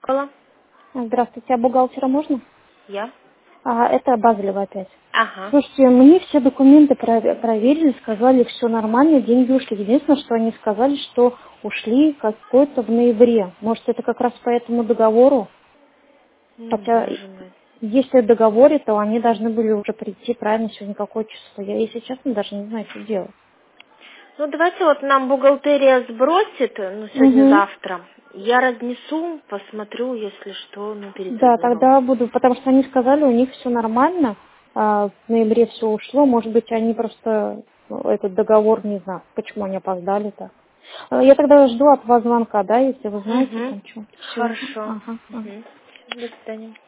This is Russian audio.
Алло. Здравствуйте, а бухгалтера можно? Я? Это Базелева опять. Ага. Слушайте, мне все документы проверили, сказали, все нормально, деньги ушли. Единственное, что они сказали, что ушли какой-то в ноябре. Может, это как раз по этому договору? Хотя, Боже мой. если в договоре, то они должны были уже прийти правильно сегодня какое число. Я, если честно, даже не знаю, что делать. Ну, давайте вот нам бухгалтерия сбросит, ну, Угу. сегодня-завтра. Я разнесу, посмотрю, если что, ну, Да, перезвоню вам. тогда буду, потому что они сказали, у них все нормально, в ноябре все ушло, может быть, они просто этот договор, не знаю, почему они опоздали-то. Я тогда жду от вас звонка, да, если вы знаете, Угу. там что. Все. Хорошо. Ага, ага. Угу. До свидания.